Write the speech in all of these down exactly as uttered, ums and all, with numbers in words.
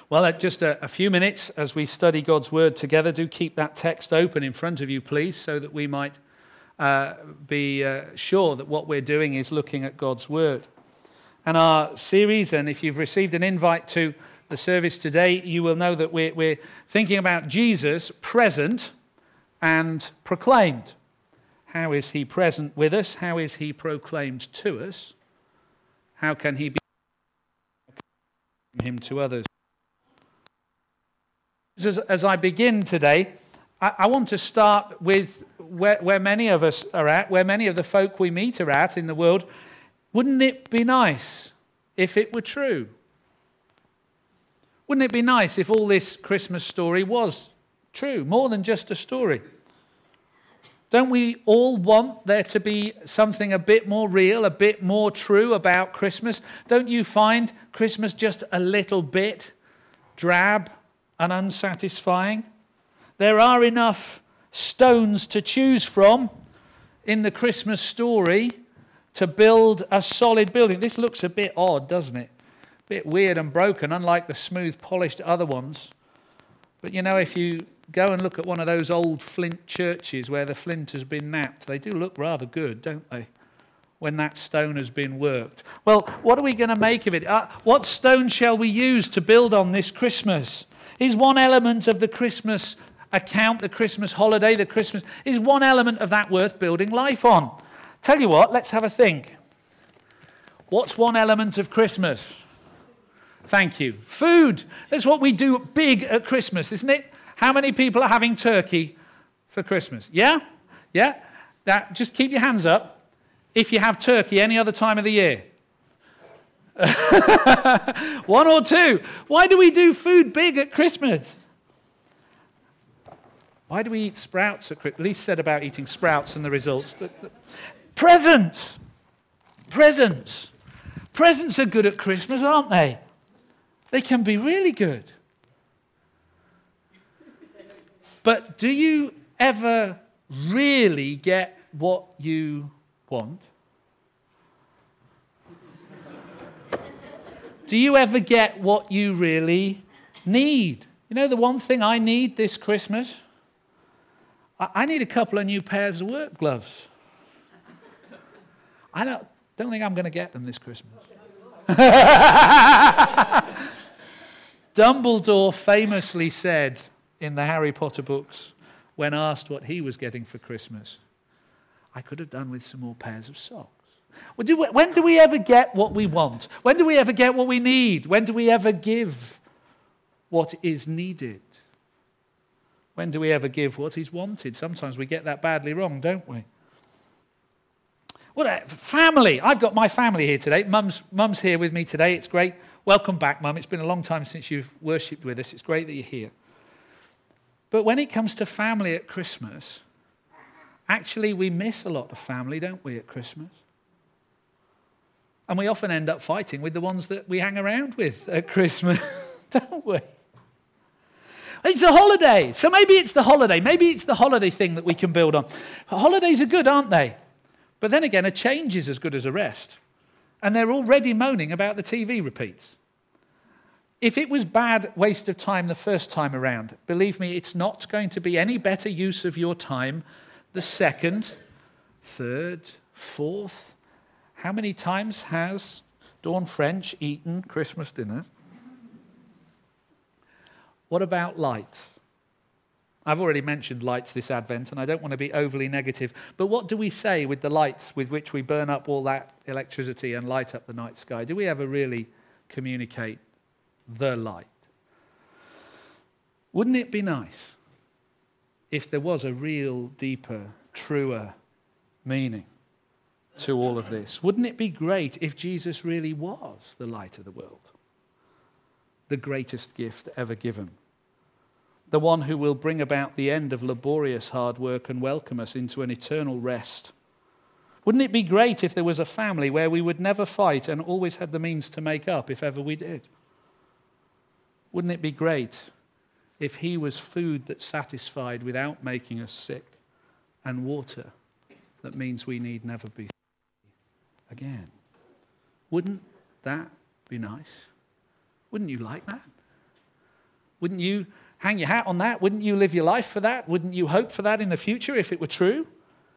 Well, uh, just a, a few minutes as we study God's Word together. Do keep that text open in front of you, please, so that we might uh, be uh, sure that what we're doing is looking at God's Word. And our series, and if you've received an invite to the service today, you will know that we're, we're thinking about Jesus present and proclaimed. How is he present with us? How is he proclaimed to us? How can he be him to others? As, as I begin today, I, I want to start with where, where many of us are at, where many of the folk we meet are at in the world. Wouldn't it be nice if it were true? Wouldn't it be nice if all this Christmas story was true, more than just a story? Don't we all want there to be something a bit more real, a bit more true about Christmas? Don't you find Christmas just a little bit drab and unsatisfying? There are enough stones to choose from in the Christmas story to build a solid building. This looks a bit odd, doesn't it? A bit weird and broken, unlike the smooth, polished other ones. But you know, if you go and look at one of those old flint churches where the flint has been knapped, they do look rather good, don't they, when that stone has been worked. Well, what are we going to make of it? Uh, what stone shall we use to build on this Christmas? Is one element of the Christmas account, the Christmas holiday, the Christmas, is one element of that worth building life on? Tell you what, let's have a think. What's one element of Christmas? Thank you. Food. That's what we do big at Christmas, isn't it? How many people are having turkey for Christmas? Yeah? Yeah? Now, just keep your hands up if you have turkey any other time of the year. One or two. Why do we do food big at Christmas? Why do we eat sprouts at Christmas? Lise said about eating sprouts and the results. Presents. Presents. Presents are good at Christmas, aren't they? They can be really good. But do you ever really get what you want? Do you ever get what you really need? You know, the one thing I need this Christmas? I, I need a couple of new pairs of work gloves. I don't, don't think I'm going to get them this Christmas. Dumbledore famously said in the Harry Potter books, when asked what he was getting for Christmas, I could have done with some more pairs of socks. Well, do we, when do we ever get what we want? When do we ever get what we need? When do we ever give what is needed? When do we ever give what is wanted? Sometimes we get that badly wrong, don't we? Well, uh, family. I've got my family here today. Mum's, Mum's here with me today. It's great. Welcome back, Mum. It's been a long time since you've worshipped with us. It's great that you're here. But when it comes to family at Christmas, actually we miss a lot of family, don't we, at Christmas? And we often end up fighting with the ones that we hang around with at Christmas, don't we? It's a holiday, so maybe it's the holiday. Maybe it's the holiday thing that we can build on. Holidays are good, aren't they? But then again, a change is as good as a rest. And they're already moaning about the T V repeats. If it was bad waste of time the first time around, believe me, it's not going to be any better use of your time the second, third, fourth. How many times has Dawn French eaten Christmas dinner? What about lights? I've already mentioned lights this Advent, and I don't want to be overly negative, but what do we say with the lights with which we burn up all that electricity and light up the night sky? Do we ever really communicate the light? Wouldn't it be nice if there was a real, deeper, truer meaning to all of this? Wouldn't it be great if Jesus really was the light of the world? The greatest gift ever given. The one who will bring about the end of laborious hard work and welcome us into an eternal rest. Wouldn't it be great if there was a family where we would never fight and always had the means to make up if ever we did? Wouldn't it be great if he was food that satisfied without making us sick, and water that means we need never be sick again? Wouldn't that be nice? Wouldn't you like that? Wouldn't you hang your hat on that? Wouldn't you live your life for that? Wouldn't you hope for that in the future if it were true?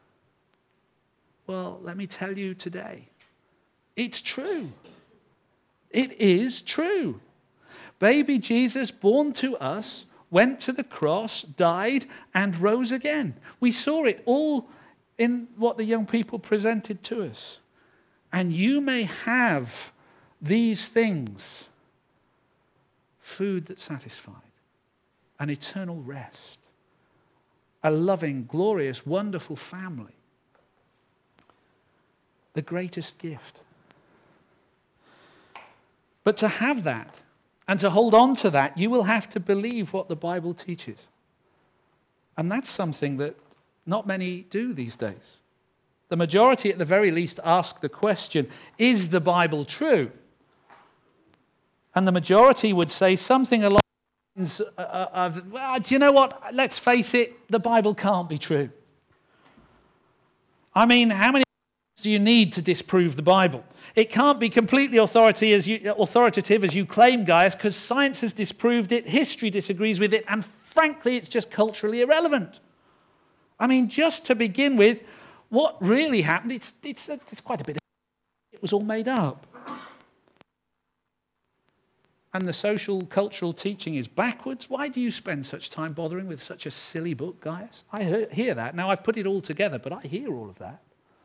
Well, let me tell you today, it's true. It is true. Baby Jesus, born to us, went to the cross, died, and rose again. We saw it all in what the young people presented to us. And you may have these things: food that satisfied, an eternal rest, a loving, glorious, wonderful family, the greatest gift. But to have that and to hold on to that, you will have to believe what the Bible teaches. And that's something that not many do these days. The majority, at the very least, ask the question, is the Bible true? And the majority would say something along the lines of, well, do you know what? Let's face it, the Bible can't be true. I mean, how many do you need to disprove the Bible? It can't be completely authority as you, authoritative as you claim, guys, because science has disproved it, history disagrees with it, and frankly, it's just culturally irrelevant. I mean, just to begin with, what really happened, it's, it's, it's quite a bit of it was all made up. And the social, cultural teaching is backwards. Why do you spend such time bothering with such a silly book, guys? I hear that. Now, I've put it all together, but I hear all of that.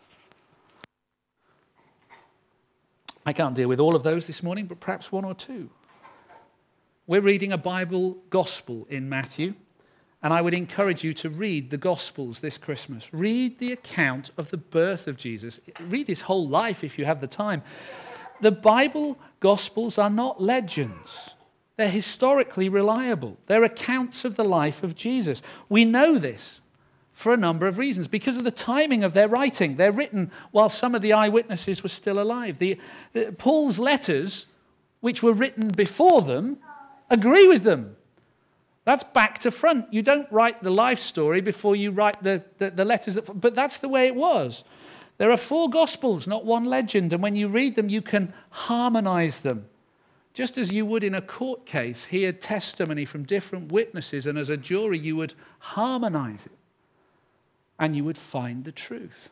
I can't deal with all of those this morning, but perhaps one or two. We're reading a Bible gospel in Matthew, and I would encourage you to read the Gospels this Christmas. Read the account of the birth of Jesus. Read his whole life if you have the time. The Bible Gospels are not legends. They're historically reliable. They're accounts of the life of Jesus. We know this for a number of reasons. Because of the timing of their writing. They're written while some of the eyewitnesses were still alive. The, uh, Paul's letters, which were written before them, agree with them. That's back to front. You don't write the life story before you write the, the, the letters. That, but that's the way it was. There are four Gospels, not one legend. And when you read them, you can harmonize them. Just as you would in a court case hear testimony from different witnesses, and as a jury you would harmonize it. And you would find the truth.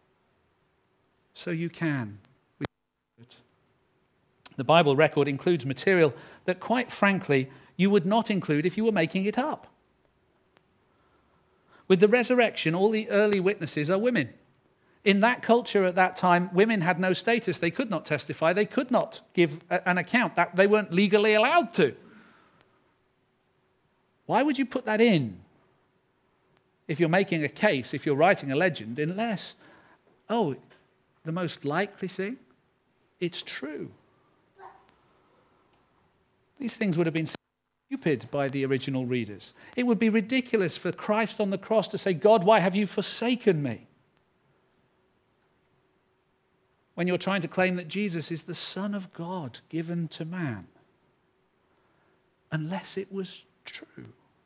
So you can. The Bible record includes material that, quite frankly, you would not include if you were making it up. With the resurrection, all the early witnesses are women. In that culture at that time, women had no status. They could not testify. They could not give an account. That they weren't legally allowed to. Why would you put that in? If you're making a case, if you're writing a legend, unless, oh, the most likely thing, it's true. These things would have been stupid by the original readers. It would be ridiculous for Christ on the cross to say, God, why have you forsaken me? When you're trying to claim that Jesus is the Son of God given to man. Unless it was true.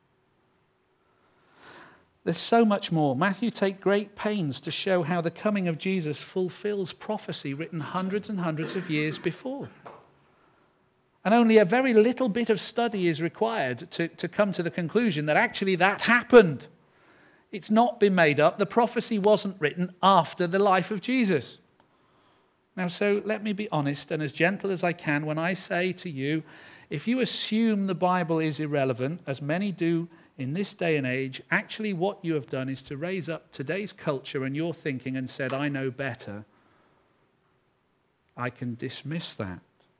There's so much more. Matthew takes great pains to show how the coming of Jesus fulfills prophecy written hundreds and hundreds of years before. And only a very little bit of study is required to, to come to the conclusion that actually that happened. It's not been made up. The prophecy wasn't written after the life of Jesus. Now, so let me be honest and as gentle as I can when I say to you, if you assume the Bible is irrelevant, as many do in this day and age, actually what you have done is to raise up today's culture and your thinking and said, I know better. I can dismiss that.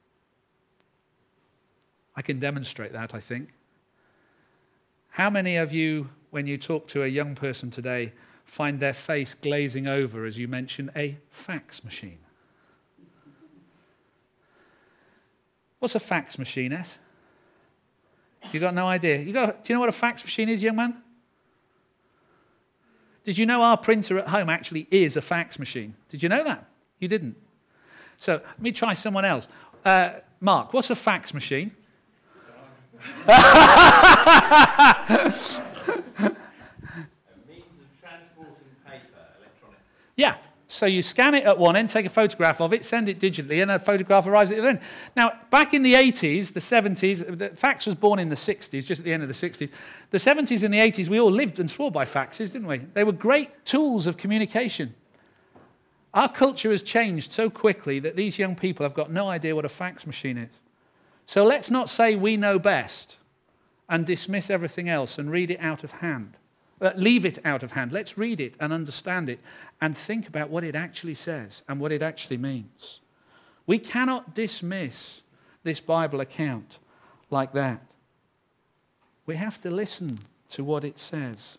I can demonstrate that, I think. How many of you, when you talk to a young person today, find their face glazing over as you mention a fax machine? What's a fax machine, Es? You got no idea. You got? Do you know what a fax machine is, young man? Did you know our printer at home actually is a fax machine? Did you know that? You didn't. So let me try someone else. Uh, Mark, what's a fax machine? A means of transporting paper, electronic. Yeah. So so you scan it at one end, take a photograph of it, send it digitally, and a photograph arrives at the other end. Now, back in the eighties, the seventies, the fax was born in the sixties, just at the end of the sixties. The seventies and the eighties, we all lived and swore by faxes, didn't we? They were great tools of communication. Our culture has changed so quickly that these young people have got no idea what a fax machine is. So let's not say we know best and dismiss everything else and read it out of hand. Uh, leave it out of hand. Let's read it and understand it and think about what it actually says and what it actually means. We cannot dismiss this Bible account like that. We have to listen to what it says.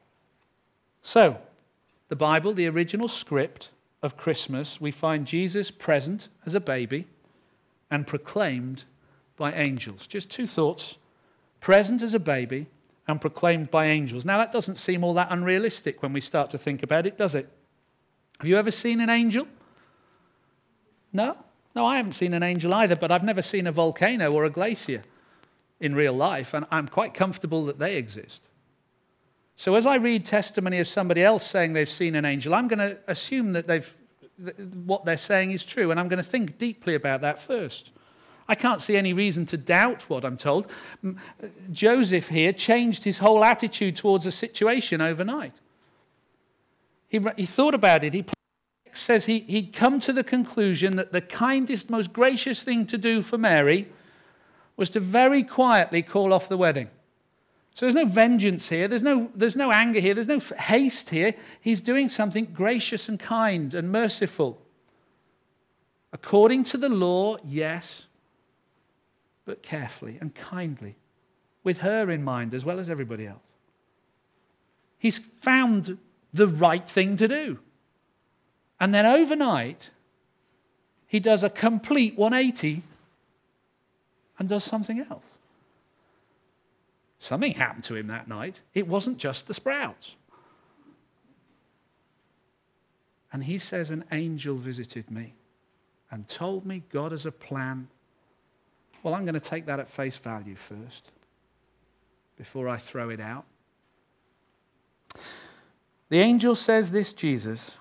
So, the Bible, the original script of Christmas, we find Jesus present as a baby and proclaimed by angels. Just two thoughts. Present as a baby and proclaimed by angels. Now, that doesn't seem all that unrealistic when we start to think about it, does it? Have you ever seen an angel? No? No, I haven't seen an angel either, but I've never seen a volcano or a glacier in real life, and I'm quite comfortable that they exist. So as I read testimony of somebody else saying they've seen an angel, I'm going to assume that they've what they're saying is true, and I'm going to think deeply about that first. I can't see any reason to doubt what I'm told. Joseph here changed his whole attitude towards a situation overnight. He, he thought about it. He says he, he'd come to the conclusion that the kindest, most gracious thing to do for Mary was to very quietly call off the wedding. So there's no vengeance here. There's no, there's no anger here. There's no haste here. He's doing something gracious and kind and merciful. According to the law, yes, but carefully and kindly, with her in mind as well as everybody else. He's found the right thing to do. And then overnight, he does a complete one eighty and does something else. Something happened to him that night. It wasn't just the sprouts. And he says, an angel visited me and told me God has a plan. Well, I'm going to take that at face value first before I throw it out. The angel says this, Jesus.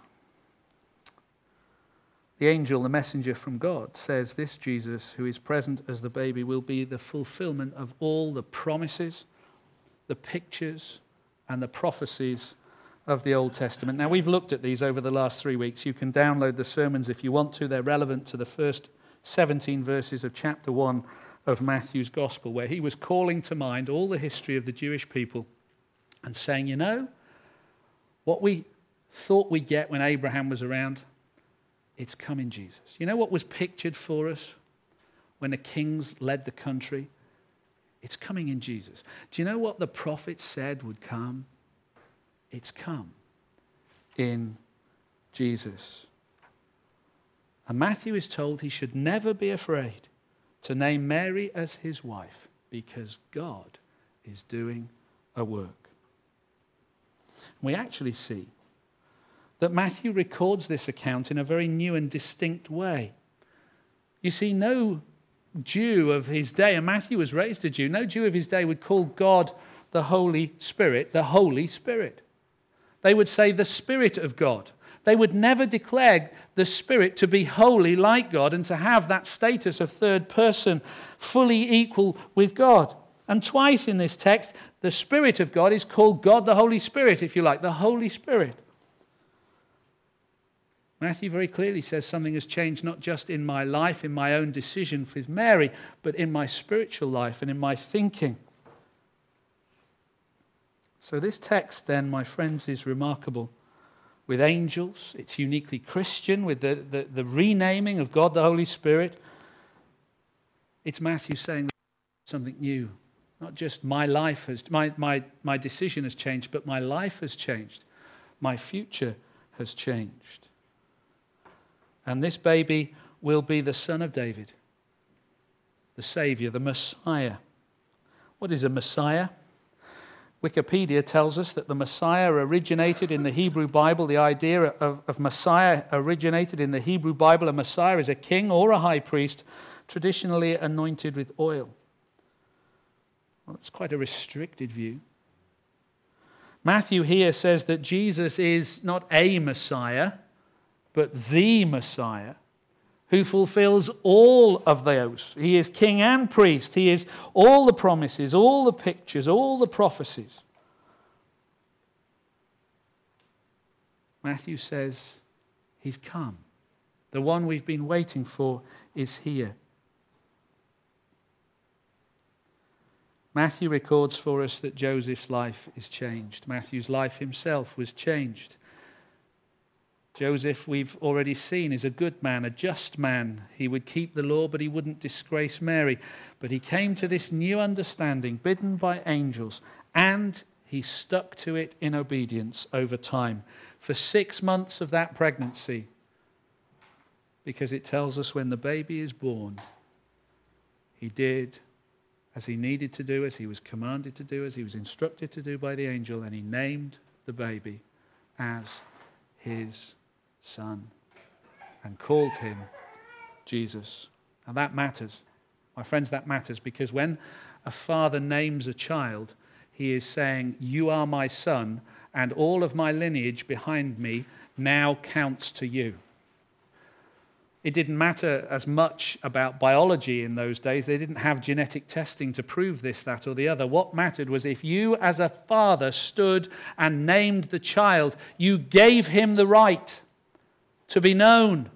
The angel, the messenger from God, says this Jesus, who is present as the baby, will be the fulfillment of all the promises, the pictures, and the prophecies of the Old Testament. Now, we've looked at these over the last three weeks. You can download the sermons if you want to. They're relevant to the first seventeen verses of chapter one of Matthew's Gospel, where he was calling to mind all the history of the Jewish people and saying, you know, what we thought we'd get when Abraham was around, it's come in Jesus. You know what was pictured for us when the kings led the country? It's coming in Jesus. Do you know what the prophet said would come? It's come in Jesus. And Matthew is told he should never be afraid to name Mary as his wife because God is doing a work. We actually see that Matthew records this account in a very new and distinct way. You see, no Jew of his day, and Matthew was raised a Jew, no Jew of his day would call God the Holy Spirit the Holy Spirit. They would say the Spirit of God. They would never declare the Spirit to be holy like God and to have that status of third person fully equal with God. And twice in this text, the Spirit of God is called God the Holy Spirit, if you like, the Holy Spirit. Matthew very clearly says something has changed not just in my life, in my own decision with Mary, but in my spiritual life and in my thinking. So this text then, my friends, is remarkable. With angels, it's uniquely Christian, with the, the, the renaming of God the Holy Spirit. It's Matthew saying something new. Not just my life has, my, my, my decision has changed, but my life has changed. My future has changed. And this baby will be the son of David, the Savior, the Messiah. What is a Messiah? Wikipedia tells us that the Messiah originated in the Hebrew Bible. The idea of, of Messiah originated in the Hebrew Bible. A Messiah is a king or a high priest, traditionally anointed with oil. Well, that's quite a restricted view. Matthew here says that Jesus is not a Messiah, but the Messiah who fulfills all of those. He is king and priest. He is all the promises, all the pictures, all the prophecies. Matthew says he's come. The one we've been waiting for is here. Matthew records for us that Joseph's life is changed. Matthew's life himself was changed. Joseph, we've already seen, is a good man, a just man. He would keep the law, but he wouldn't disgrace Mary. But he came to this new understanding, bidden by angels, and he stuck to it in obedience over time. For six months of that pregnancy, because it tells us when the baby is born, he did as he needed to do, as he was commanded to do, as he was instructed to do by the angel, and he named the baby as his son and called him Jesus. And that matters. My friends, that matters, because when a father names a child, he is saying, you are my son, and all of my lineage behind me now counts to you. It didn't matter as much about biology in those days. They didn't have genetic testing to prove this, that, or the other. What mattered was if you as a father stood and named the child, you gave him the right to be known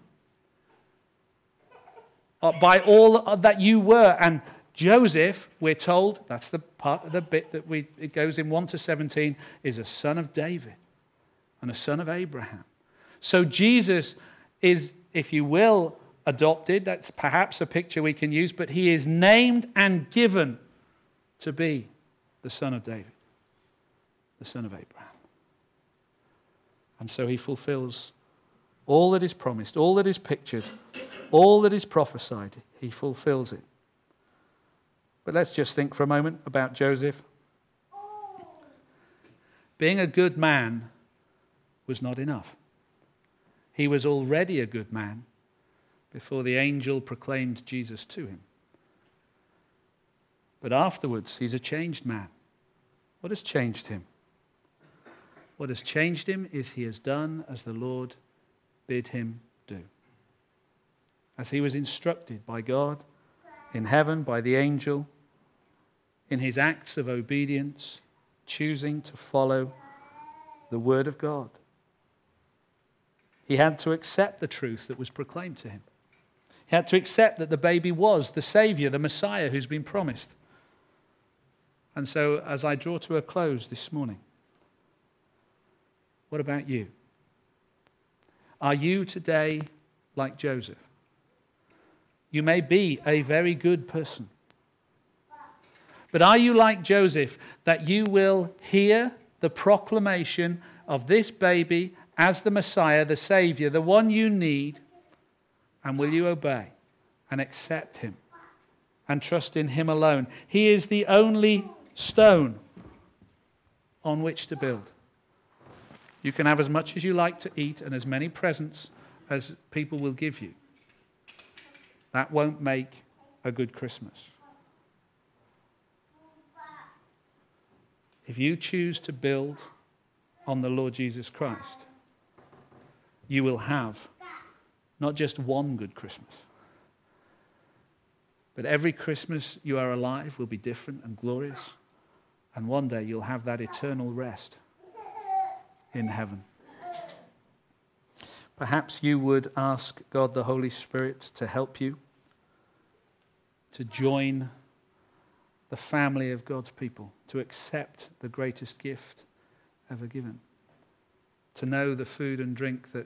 by all that you were. And Joseph, we're told, that's the part of the bit that we it goes in one to seventeen, is a son of David and a son of Abraham. So Jesus is, if you will, adopted. That's perhaps a picture we can use, but he is named and given to be the son of David, the son of Abraham. And so he fulfills all that is promised, all that is pictured, all that is prophesied. He fulfills it. But let's just think for a moment about Joseph. Being a good man was not enough. He was already a good man before the angel proclaimed Jesus to him. But afterwards, he's a changed man. What has changed him? What has changed him is he has done as the Lord bid him do. As he was instructed by God in heaven, by the angel, in his acts of obedience, choosing to follow the word of God. He had to accept the truth that was proclaimed to him. He had to accept that the baby was the Savior, the Messiah who's been promised. And so, as I draw to a close this morning, what about you? Are you today like Joseph? You may be a very good person. But are you like Joseph, that you will hear the proclamation of this baby as the Messiah, the Savior, the one you need, and will you obey and accept him and trust in him alone? He is the only stone on which to build. You can have as much as you like to eat and as many presents as people will give you. That won't make a good Christmas. If you choose to build on the Lord Jesus Christ, you will have not just one good Christmas, but every Christmas you are alive will be different and glorious, and one day you'll have that eternal rest in heaven. Perhaps you would ask God the Holy Spirit to help you to join the family of God's people, to accept the greatest gift ever given, to know the food and drink that